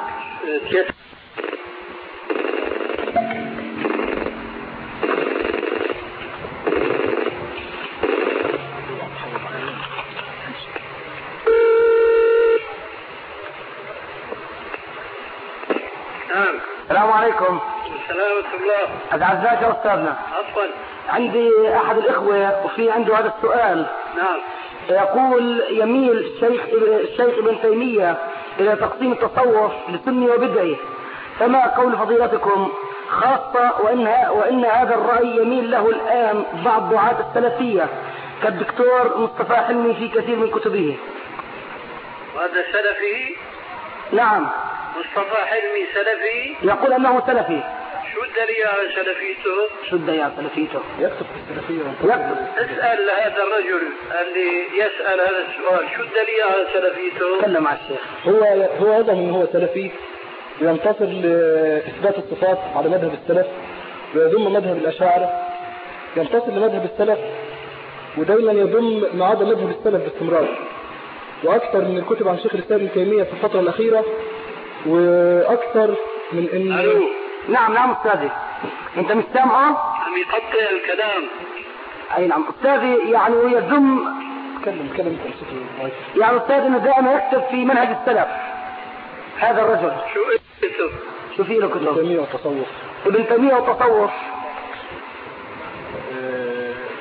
نعم. السلام عليكم. السلام ورحمة الله. أتعزاك يا أستاذنا. عفوا. عندي أحد الإخوة وفي عنده هذا السؤال. نعم. يقول يميل الشيخ الشيخ ابن تيمية إلى تقسيم التصوف لسني وبدعي، فما قول فضيلتكم؟ خاصة وإن, وإن هذا الرأي يميل له الآن بعض دعاة السلفية كالدكتور مصطفى حلمي في كثير من كتبه. وهذا سلفي؟ نعم. مصطفى حلمي سلفي؟ يقول أنه سلفي. شو الدليل على سلفيته؟ شو الدليل على سلفيته؟ يكتب في السلفية. يكتب. اسأل هذا الرجل اللي يسأل هذا السؤال شو الدليل على سلفيته؟ تكلم مع الشيخ. هو هو يظن أنه هو سلفي ينتصر لإثبات الصفات على مذهب السلف ويضم مذهب الأشاعرة، ينتصر لمذهب السلف ودايما يضم ما عدا مذهب السلف باستمرار. وأكثر من الكتب عن شيخ الإسلام ابن تيمية في الفترة الأخيرة، وأكثر من إن. ألو. نعم نعم أستاذي. أنت مش سامعه؟ عم يقطع الكلام. أي نعم أستاذي، يعني يذم. تكلم تكلم يعني أستاذي إنه دائما يكتب في منهج السلف هذا الرجل. شو اسمه؟ شو في له كتب؟ ابن تيمية والتصوف. ابن تيمية والتصوف.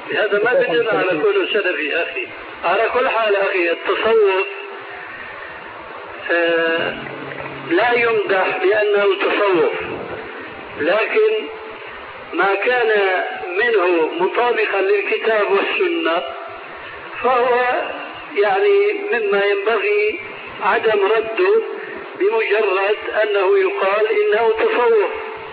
هذا ما بدنا على كل سلفي يا أخي. على كل حال أخي التصوف آه لا يمدح بأنه تصوف، لكن ما كان منه مطابقا للكتاب والسنة فهو يعني مما ينبغي عدم رده بمجرد أنه يقال إنه تصوف.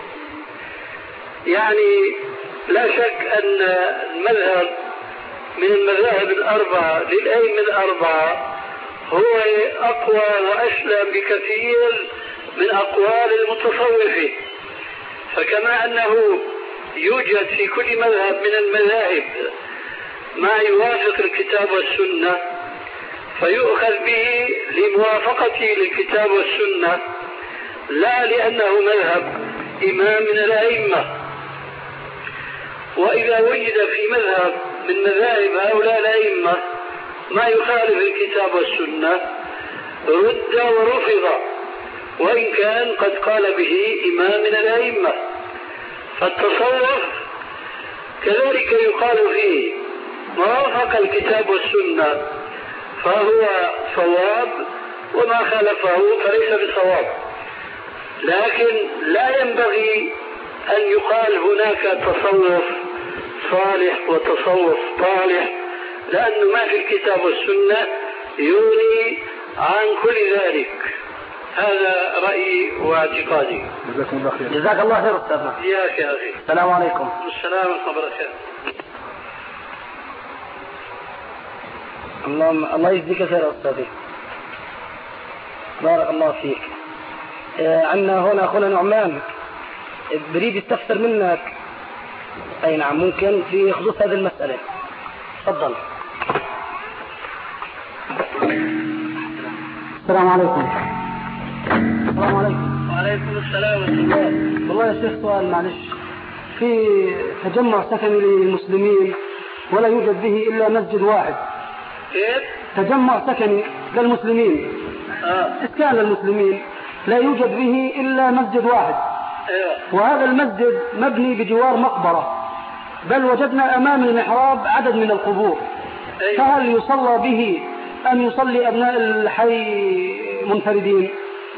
يعني لا شك أن المذهب من المذاهب الأربعة للأئمة الأربعة هو أقوى وأسلم بكثير من أقوال المتصوفة، فكما أنه يوجد في كل مذهب من المذاهب ما يوافق الكتاب والسنة فيؤخذ به لموافقته للكتاب والسنة لا لأنه مذهب إمام من الأئمة. وإذا وجد في مذهب من مذاهب هؤلاء الأئمة ما يخالف الكتاب والسنة رد ورفض وإن كان قد قال به إمام من الأئمة. فالتصوف كذلك يقال فيه ما وافق الكتاب والسنة فهو صواب وما خالفه فليس بصواب، لكن لا ينبغي أن يقال هناك تصوف صالح وتصوف طالح، لأن ما في الكتاب والسنة يغني عن كل ذلك. هذا رأيي واعتقادي. جزاكم الله خير. جزاك الله خير أستاذنا. إياك يا أخي. السلام عليكم. السلام ورحمة الله وبركاته. الله الله يجزيك خير أستاذي. بارك الله فيك. آه عندنا هنا أخونا نعمان بريد يستفسر منك. أي نعم ممكن في خصوص هذه المسألة. تفضل. السلام عليكم. السلام عليكم. وعليكم السلام ورحمة الله. والله يا شيخ سؤال معلش، في تجمع سكني للمسلمين ولا يوجد به إلا مسجد واحد. كيف؟ تجمع سكني للمسلمين آه. إسكان للمسلمين لا يوجد به إلا مسجد واحد. أيوة. وهذا المسجد مبني بجوار مقبرة، بل وجدنا أمام المحراب عدد من القبور. أيوة. فهل يصلى به أم يصلي أبناء الحي منفردين؟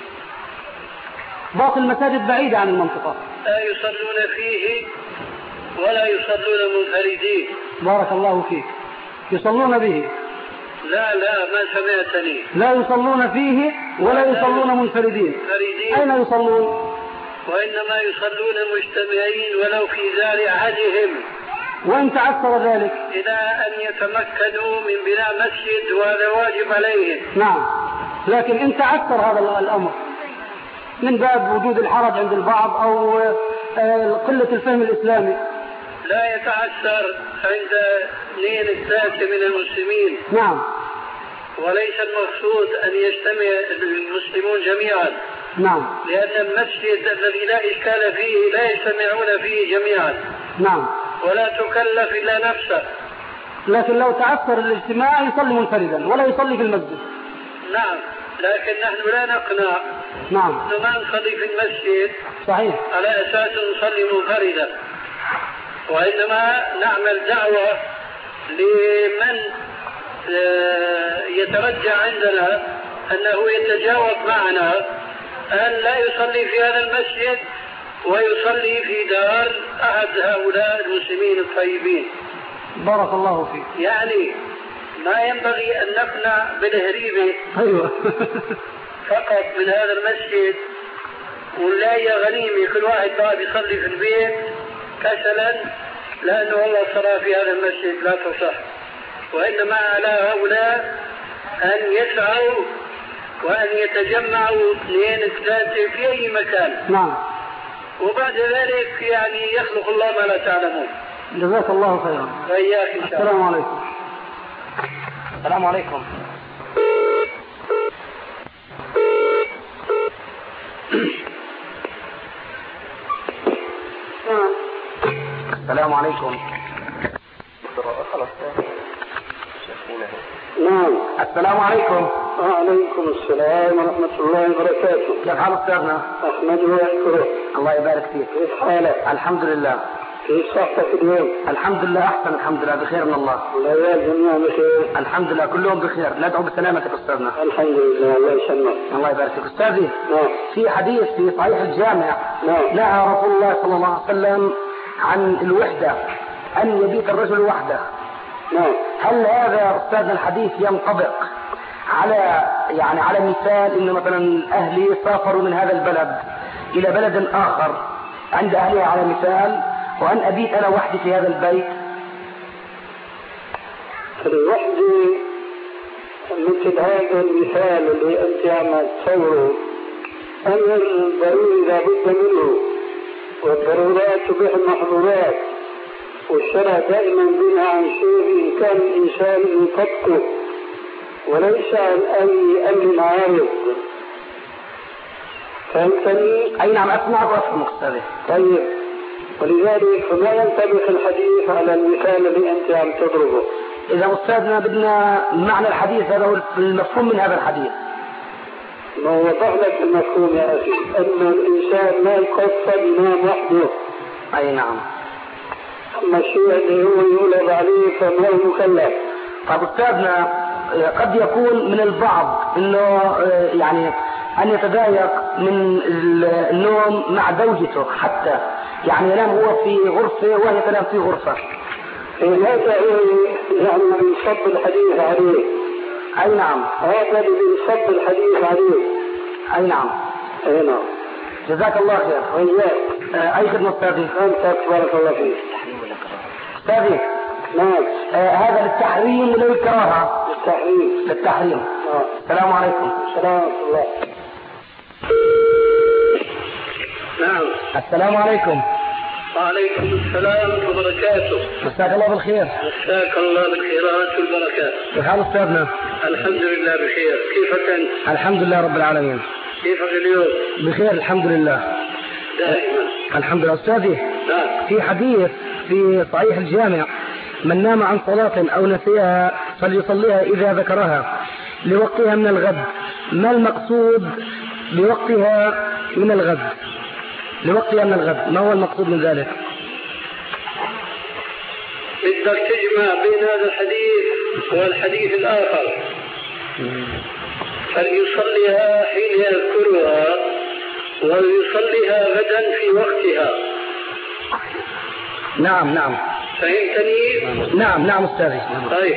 باقي المساجد بعيدة عن المنطقة. لا يصلون فيه ولا يصلون منفردين. بارك الله فيك. يصلون به؟ لا لا ما سمعتني. لا يصلون فيه ولا يصلون منفردين. منفردين. أين يصلون؟ وإنما يصلون مجتمعين ولو في دار أحدهم. وإن تعثر ذلك؟ إلى أن يتمكنوا من بناء مسجد وهذا واجب عليهم. نعم، لكن إن تعثر هذا الأمر من باب وجود الحرج عند البعض أو قلة الفهم الإسلامي. لا يتعثر عند اثنين الثالثة من المسلمين. نعم. وليس المقصود أن يجتمع المسلمون جميعا. نعم. لأن المسجد الذي لا إشكال فيه لا يجتمعون فيه جميعا. نعم. ولا تكلف إلا نفسه. لكن لو تعثر الاجتماع يصلي منفردا ولا يصلي في المسجد. نعم، لكن نحن لا نقنع. نعم. ما نصلي في المسجد. صحيح. على أساس نصلي منفردا، وإنما نعمل دعوة لمن يترجع عندنا أنه يتجاوب معنا أن لا يصلي في هذا المسجد ويصلي في دار أحد هؤلاء المسلمين الطيبين. بارك الله فيك. يعني ما ينبغي أن نقنع بالهريبة. أيوة. فقط من هذا المسجد ولا يا غنيمة كل واحد بقى بيصلي في البيت كسلا، لأنه والله الصلاة في هذا المسجد لا تصح. وإنما على هؤلاء أن يسعوا وأن يتجمعوا اثنين ثلاثة في أي مكان. نعم. وبعد ذلك يعني يخلق الله ما لا تعلمون. جزاك الله خيرا. وإياك إن شاء الله. السلام عليكم. السلام عليكم. السلام عليكم. نعم. السلام عليكم. وعليكم السلام ورحمة الله وبركاته. كيف حال أستاذنا؟ أحمد وأشكره. الله يبارك فيك. كيف حالك؟ الحمد لله. كيف صحتك اليوم؟ الحمد لله أحسن، الحمد لله بخير من الله. العيال جميعا بخير؟ الحمد لله كلهم بخير، ندعو بسلامتك أستاذنا. الحمد لله، الله يسلمك. الله يبارك فيك. أستاذي، نعم. في حديث في صحيح الجامع نعم. نهى رسول الله صلى الله عليه وسلم عن الوحدة، أن يبيت الرجل وحده. نعم. هل هذا أستاذ الحديث ينطبق على يعني على مثال إنه مثلا أهلي سافروا من هذا البلد إلى بلد آخر عند أهلها على مثال، وأن أبيت أنا وحدي في هذا البيت؟ الوحدة مثل هذا المثال اللي أنت عم تصوره أمر ضروري لابد منه، والضرورات تبيح المحظورات، والشرع دائما بنهى عن شيء إن كان الإنسان يطبقه وليس عن أي أمر عارض. فهمتني؟ أي نعم، أسمعك وأفهمك أستاذي. طيب، ولذلك فما ينطبق الحديث على المثال اللي أنت عم تضربه. إذا أستاذنا بدنا معنى الحديث، هذا هو المفهوم من هذا الحديث. ما وضح لك المفهوم يا أخي، أن الإنسان ما يقصد ينام وحده. أي نعم. أما الشيء اللي هو يولد عليه فما هو مكلف. طب أستاذنا، قد يكون من البعض إنه يعني أن يتضايق من النوم مع زوجته، حتى يعني ينام هو في غرفة وهي تنام في غرفة. هذا هو يعني بينصب الحديث عليه. أي نعم. هذا اللي بينصب الحديث عليه. أي نعم. أي نعم. جزاك الله خير. وإياك. أي خدمة أستاذي؟ أنت بارك الله فيك. أستاذي. نعم. آه هذا للتحريم ولا للكراهة؟ للتحريم. للتحريم. نعم. السلام عليكم. السلام ورحمة الله. نعم. السلام عليكم. وعليكم السلام وبركاته. مساك الله بالخير. مساك الله بالخيرات والبركات. كيف حال أستاذنا؟ الحمد لله بخير، كيفك أنت؟ الحمد لله رب العالمين. كيفك اليوم؟ بخير الحمد لله. دائما. الحمد لله. أستاذي، نعم. في حديث في صحيح الجامع: من نام عن صلاة أو نسيها فليصليها إذا ذكرها لوقتها من الغد. ما المقصود بوقتها من الغد؟ لوقتها من الغد، ما هو المقصود من ذلك؟ بدك تجمع بين هذا الحديث والحديث الآخر. فليصليها حين يذكرها وليصليها غدا في وقتها. نعم نعم. فهمتني؟ نعم نعم أستاذي. طيب.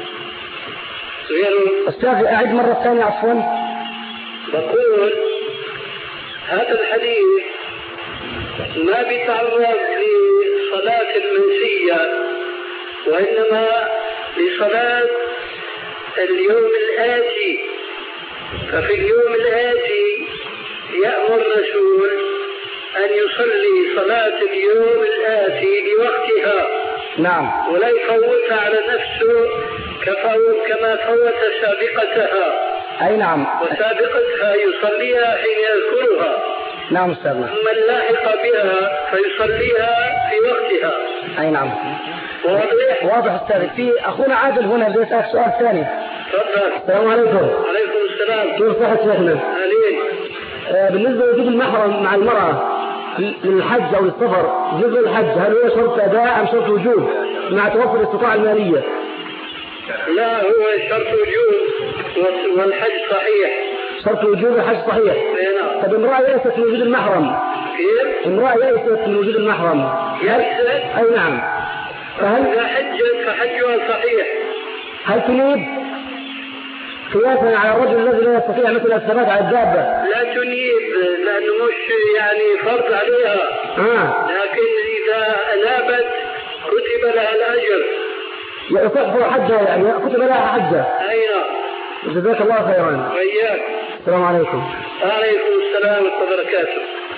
سؤال. أستاذي أعد مرة ثانية عفوا. بقول هذا الحديث ما بيتعرض لصلاة المنسية، وإنما لصلاة اليوم الآتي. ففي اليوم الآتي يأمر الرسول أن يصلي صلاة اليوم الآتي لوقتها. نعم. ولا يفوتها على نفسه كما فوت سابقتها. أي نعم. وسابقتها يصليها حين يذكرها. نعم أستاذنا. ثم اللاحق بها فيصليها في وقتها. أي نعم. واضح؟ واضح أستاذي. في أخونا عادل هنا بدي أسألك سؤال ثاني. تفضل. السلام عليكم. عليكم السلام. كيف صحة شيخنا؟ أهلين. آه بالنسبة لوجود المحرم مع المرأة للحج أو للسفر، جزء الحج هل هو شرط أداء أم شرط وجوب مع توفر الاستطاعة المالية؟ لا، هو شرط وجوب والحج صحيح. شرط وجوب الحج صحيح. نعم. طب امرأة يأست من وجود المحرم. كيف؟ امرأة يأست من وجود المحرم. يأست؟ أي نعم. فهل إذا حجت فحجها صحيح. هل تنيب قياسا على الرجل الذي لا يستطيع مثل الثبات على الدابة؟ لا تنيب لأنه مش يعني فرض عليها. آه. لكن إذا أنابت كتب لها الأجر. يصح حجها يعني كتب لها حجة. أي نعم. جزاك الله خيرا. وإياك. السلام عليكم. وعليكم السلام ورحمة الله وبركاته.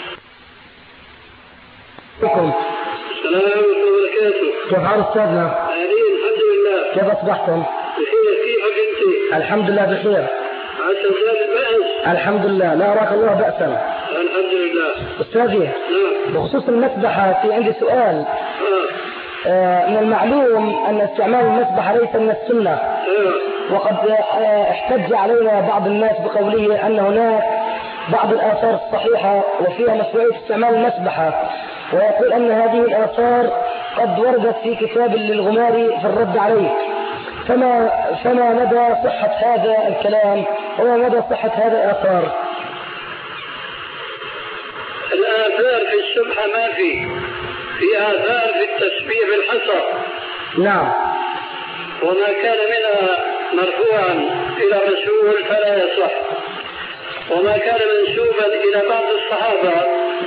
عليكم. السلام ورحمة الله وبركاته. كيف حال أستاذنا؟ أهلين، الحمد لله. كيف أصبحتم؟ بخير، كيفك أنت؟ الحمد لله بخير. عسى زاد البأس. الحمد لله، لا أراك الله بأسا. الحمد لله. أستاذي، نعم. بخصوص المسبحة في عندي سؤال. آه. آه من المعلوم أن استعمال المسبحة ليس من السنة. آه. وقد آه احتج علينا بعض الناس بقوله أن هناك بعض الآثار الصحيحة وفيها مشروعية استعمال المسبحة، ويقول أن هذه الآثار قد وردت في كتاب للغماري في الرد عليه، فما, فما مدى صحة هذا الكلام وما مدى صحة هذا الآثار؟ الآثار في السبحة ما في في آثار في التسبيح بالحصى. نعم. وما كان منها مرفوعا إلى الرسول فلا يصح، وما كان منسوبا إلى بعض الصحابة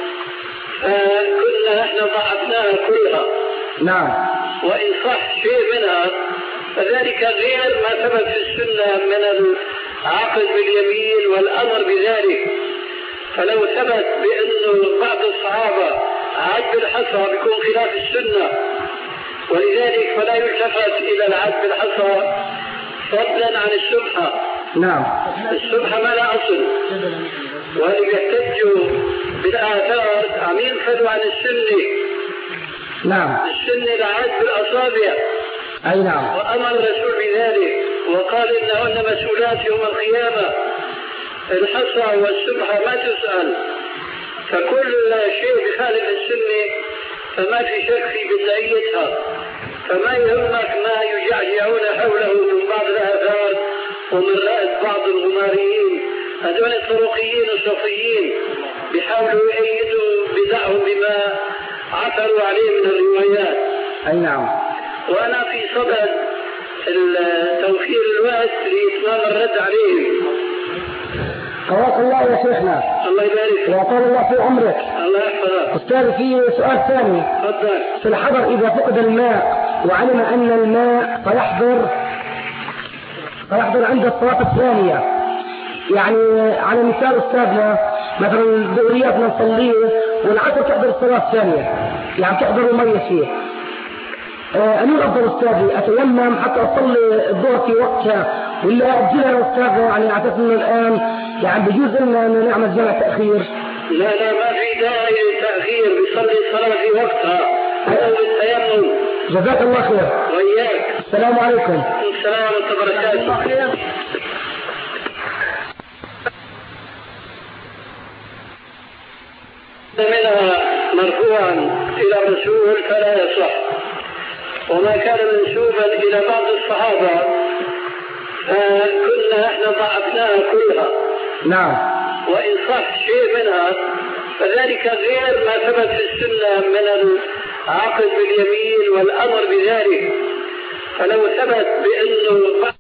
فكنا احنا ضعفناها كلها. نعم. وإن صح شيء منها فذلك غير ما ثبت في السنة من العقد باليمين والأمر بذلك. فلو ثبت بأنه بعض الصحابة عد بالحصى بيكون خلاف السنة، ولذلك فلا يلتفت إلى العد بالحصى فضلا عن السبحة. نعم. السبحة ما لا أصل، واللي يحتجوا بالآثار عم ينفذوا عن السنة. نعم. السنة العد بالأصابع. أي نعم. وأمر الرسول بذلك وقال إنهن مسؤولات يوم القيامة. الحصى والسبحة ما تسأل، فكل شيء بخالف السنة فما في شك في بدعيتها. فما يهمك ما يجعجعون حوله من بعض الآثار ومن رأس بعض الغماريين، هذول الطرقيين الصوفيين بيحاولوا يؤيدوا بدعهم بما عثروا عليه من الروايات. أي نعم. وأنا في صدد توفير الوقت لإتمام الرد عليهم. قواك الله يا شيخنا. الله يبارك. وقال الله في عمرك. الله يحفظك. أستاذ في سؤال ثاني. تفضل. في الحضر إذا فقد الماء وعلم أن الماء فيحضر فيحضر عند الصلاة الثانية، يعني على مثال أستاذنا مثلا الظهريات نصليه والعصر تحضر الصلاة الثانية، يعني تحضر المية فيه. أنا الأفضل أستاذي أتيمم حتى أصلي الظهر في وقتها ولا أجلها يا أستاذ؟ يعني أعتقد أنه الآن يعني بجوز لنا أن نعمل جمع تأخير. لا لا ما في داعي للتأخير، بيصلي الصلاة في وقتها أو بالتيمم. جزاك الله خير. وإياك. السلام عليكم. السلام ورحمة الله وبركاته. منها مرفوعا إلى الرسول فلا يصح، وما كان منسوبا إلى بعض الصحابة فكنا احنا ضعفناها كلها. نعم. وإن صح شيء منها فذلك غير ما ثبت في السنة من العقد باليمين والأمر بذلك. فلو ثبت بأنه